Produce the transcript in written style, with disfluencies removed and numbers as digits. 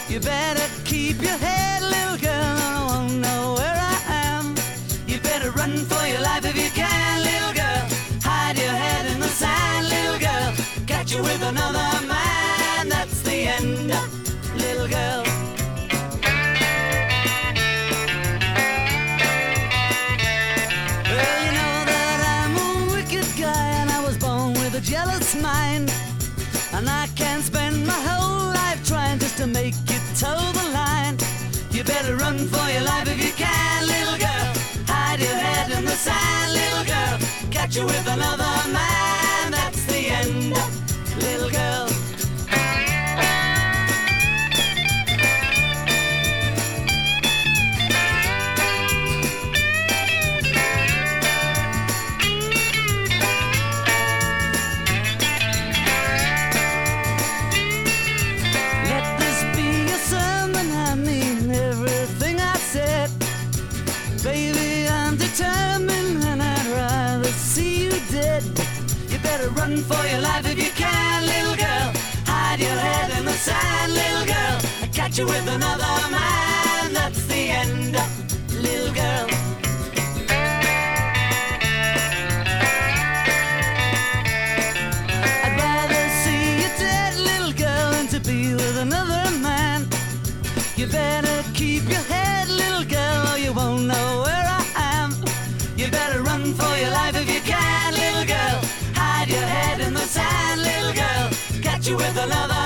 You better keep your head, little girl, I won't know where I am. You better run for your life if you can, little girl. Hide your head in the sand, little girl. Catch you with another man, that's the end, little girl. Well, you know that I'm a wicked guy, and I was born with a jealous mind. And I can't spend my whole life trying just to make you toe the line. You better run for your life if you can, little girl. Hide your head in the sand, little girl. Catch you with another man, that's the end, little girl. Baby, I'm determined and I'd rather see you dead. You better run for your life if you can, little girl. Hide your head in the sand, little girl. I catch you with another man, that's the end, little girl. I'd rather see you dead, little girl, than to be with another man. You better keep your head, little girl, or you won't know where I am. You better run for your life if you can, little girl. Hide your head in the sand, little girl. Catch you with another